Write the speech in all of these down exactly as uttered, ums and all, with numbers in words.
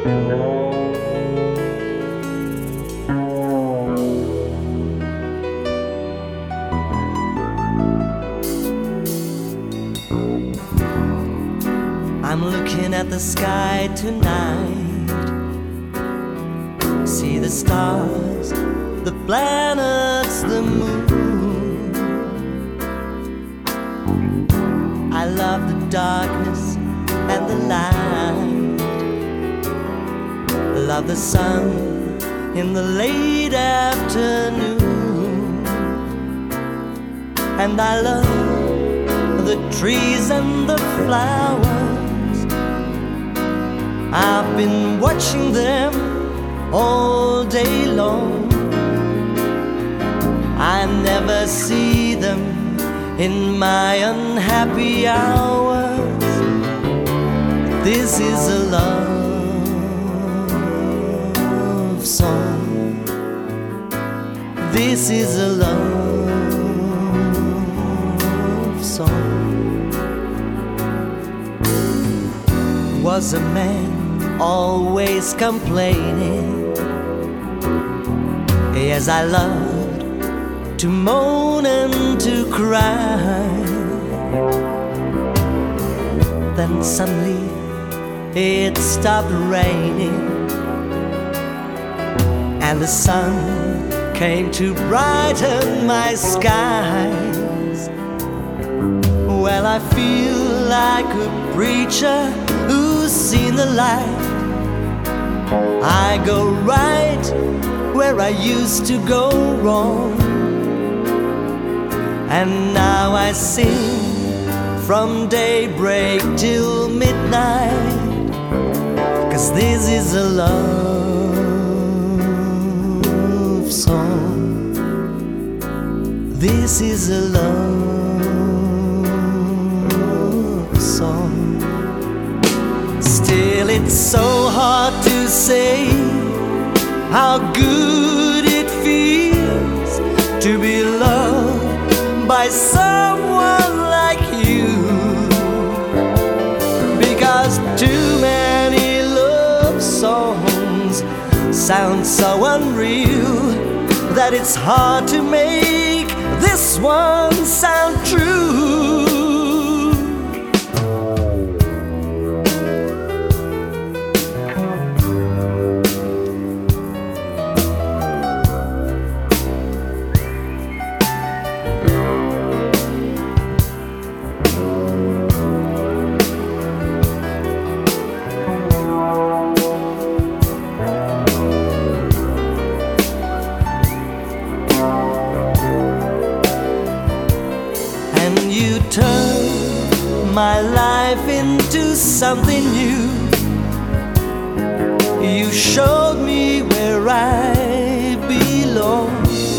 I'm looking at the sky tonight, see the stars, the planets, the moon. I love the darkness and the light, love the sun in the late afternoon, and I love the trees and the flowers. I've been watching them all day long. I never see them in my unhappy hours. This is a love song. This is a love song. Was a man always complaining? Yes, I loved to moan and to cry. Then suddenly it stopped raining, and the sun came to brighten my skies. Well, I feel like a preacher who's seen the light. I go right where I used to go wrong, and now I sing from daybreak till midnight, 'cause this is a love song. This is a love song. Still, it's so hard to say how good it feels to be loved by someone like you, because too many love songs sound so unreal that it's hard to make this one sound true. You turned my life into something new. You showed me where I belong.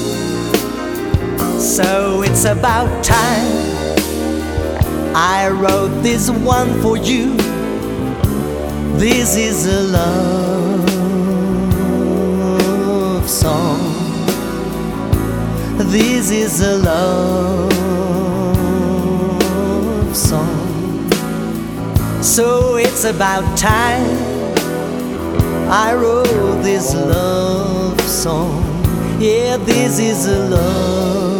So it's about time I wrote this one for you. This is a love song. This is a love song. So it's about time I wrote this love song. Yeah, this is a love